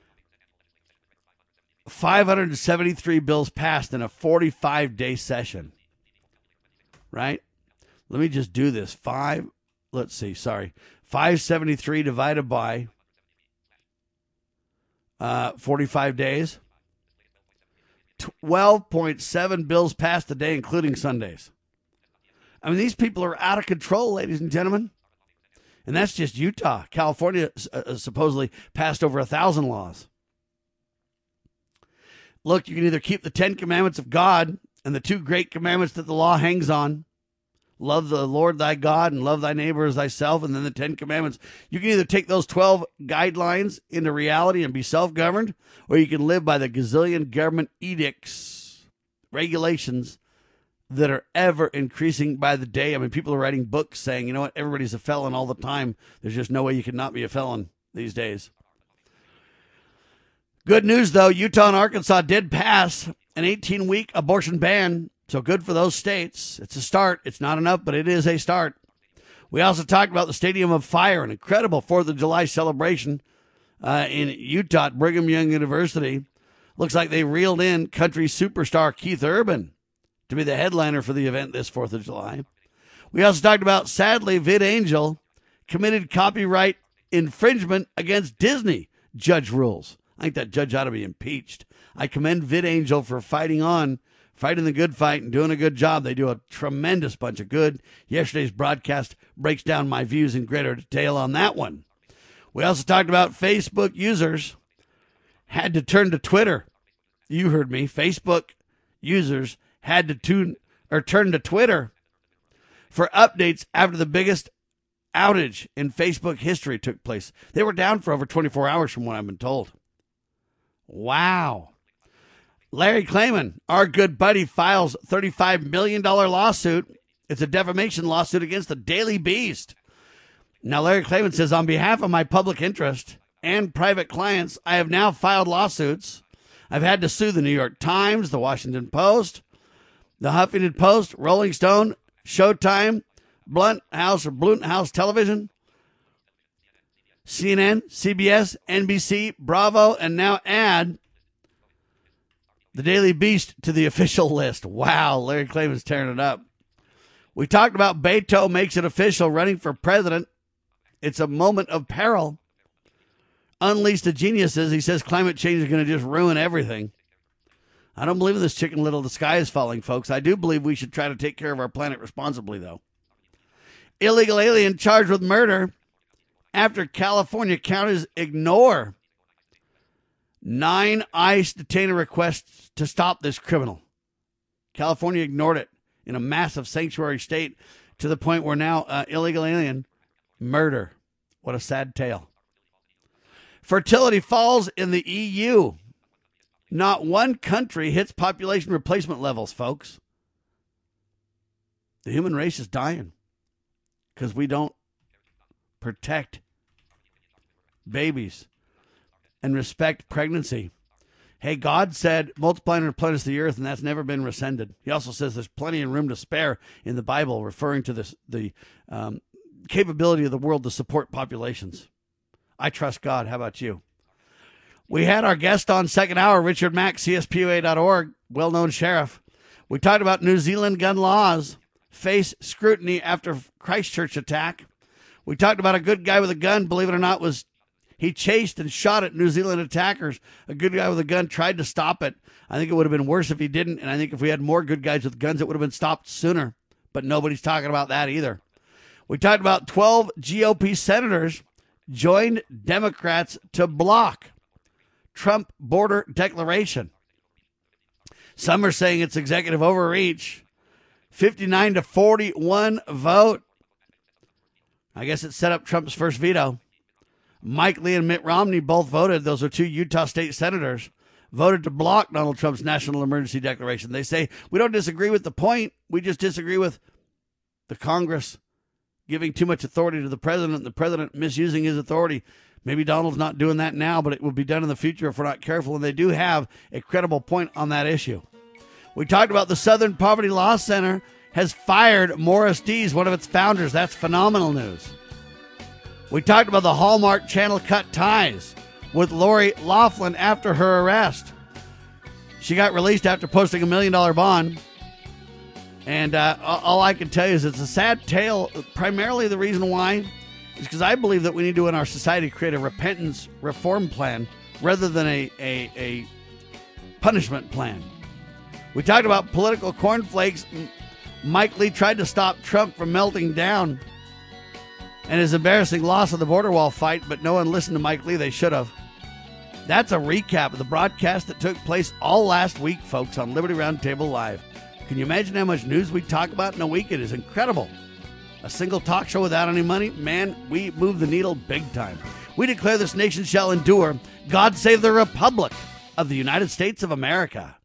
573 bills passed in a 45-day session, right? Let me just do this. 573 divided by 45 days. 12.7 bills passed a day, including Sundays. I mean, these people are out of control, ladies and gentlemen. And that's just Utah. California supposedly passed over 1,000 laws. Look, you can either keep the 10 commandments of God and the 2 great commandments that the law hangs on. Love the Lord thy God and love thy neighbor as thyself, and then the 10 commandments. You can either take those 12 guidelines into reality and be self-governed, or you can live by the gazillion government edicts, regulations that are ever increasing by the day. I mean, people are writing books saying, you know what, everybody's a felon all the time. There's just no way you can not be a felon these days. Good news, though. Utah and Arkansas did pass an 18-week abortion ban, so good for those states. It's a start. It's not enough, but it is a start. We also talked about the Stadium of Fire, an incredible 4th of July celebration in Utah at Brigham Young University. Looks like they reeled in country superstar Keith Urban to be the headliner for the event this 4th of July. We also talked about, sadly, VidAngel committed copyright infringement against Disney. Judge rules. I think that judge ought to be impeached. I commend VidAngel for fighting the good fight and doing a good job. They do a tremendous bunch of good. Yesterday's broadcast breaks down my views in greater detail on that one. We also talked about Facebook users had to turn to Twitter. You heard me. Facebook users had to turn to Twitter for updates after the biggest outage in Facebook history took place. They were down for over 24 hours from what I've been told. Wow. Larry Klayman, our good buddy, files $35 million lawsuit. It's a defamation lawsuit against the Daily Beast. Now, Larry Klayman says, on behalf of my public interest and private clients, I have now filed lawsuits. I've had to sue the New York Times, the Washington Post, the Huffington Post, Rolling Stone, Showtime, Blunt House Television, CNN, CBS, NBC, Bravo, and now add the Daily Beast to the official list. Wow, Larry Klayman's tearing it up. We talked about Beto makes it official, running for president. It's a moment of peril. Unleash the geniuses. He says climate change is going to just ruin everything. I don't believe in this Chicken Little, the sky is falling, folks. I do believe we should try to take care of our planet responsibly, though. Illegal alien charged with murder after California counties ignore 9 ICE detainer requests to stop this criminal. California ignored it in a massive sanctuary state to the point where now illegal alien murder. What a sad tale. Fertility falls in the EU. Not one country hits population replacement levels, folks. The human race is dying because we don't protect babies and respect pregnancy. Hey, God said, multiply and replenish the earth, and that's never been rescinded. He also says there's plenty of room to spare in the Bible, referring to the capability of the world to support populations. I trust God. How about you? We had our guest on second hour, Richard Mack, CSPOA.org, well-known sheriff. We talked about New Zealand gun laws face scrutiny after Christchurch attack. We talked about a good guy with a gun, believe it or not, he chased and shot at New Zealand attackers. A good guy with a gun tried to stop it. I think it would have been worse if he didn't, and I think if we had more good guys with guns, it would have been stopped sooner. But nobody's talking about that either. We talked about 12 GOP senators joined Democrats to block Trump border declaration. Some are saying it's executive overreach. 59-41 vote. I guess it set up Trump's first veto. Mike Lee and Mitt Romney both voted. Those are 2 Utah state senators. Voted to block Donald Trump's national emergency declaration. They say, we don't disagree with the point. We just disagree with the Congress giving too much authority to the president and the president misusing his authority. Maybe Donald's not doing that now, but it will be done in the future if we're not careful. And they do have a credible point on that issue. We talked about the Southern Poverty Law Center has fired Morris Dees, one of its founders. That's phenomenal news. We talked about the Hallmark Channel cut ties with Lori Loughlin after her arrest. She got released after posting $1 million bond. And all I can tell you is it's a sad tale. Primarily the reason why is because I believe that we need to, in our society, create a repentance reform plan rather than a punishment plan. We talked about political cornflakes. Mike Lee tried to stop Trump from melting down and his embarrassing loss of the border wall fight, but no one listened to Mike Lee. They should have. That's a recap of the broadcast that took place all last week, folks, on Liberty Roundtable Live. Can you imagine how much news we talk about in a week? It is incredible. A single talk show without any money? Man, we move the needle big time. We declare this nation shall endure. God save the Republic of the United States of America.